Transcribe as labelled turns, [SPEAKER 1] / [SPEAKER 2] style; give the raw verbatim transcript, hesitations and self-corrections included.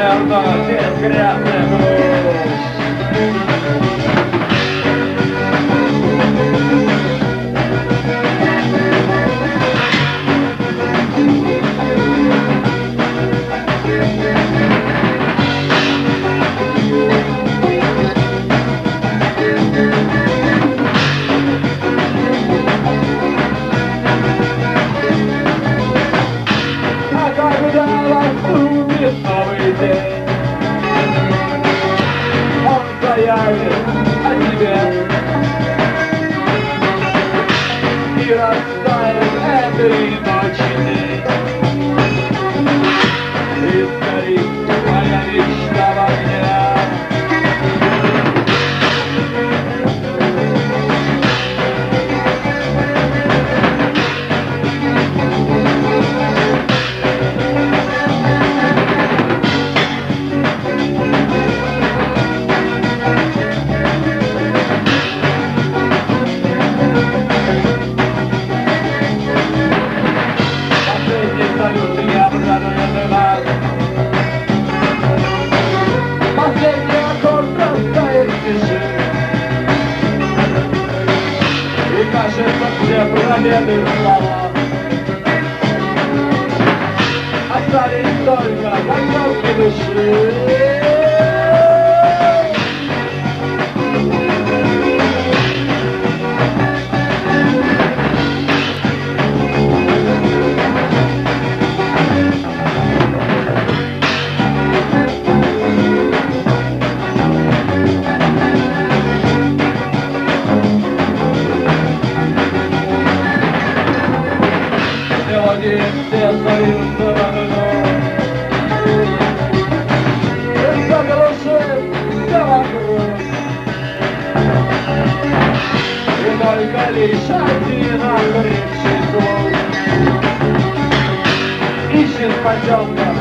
[SPEAKER 1] Наверно, здесь грязный груз. Новый день, он заявит о тебе и растает этой ночи день, и сгорит моя мечта в огне. Я обрадую вас. Последний аккорд растает в тиши, и кажется, все пробеды слова остались только концовки души. Мелодии все остаются в одну, и заглушит все вокруг, и только лишь один охрипший звук ищет потемка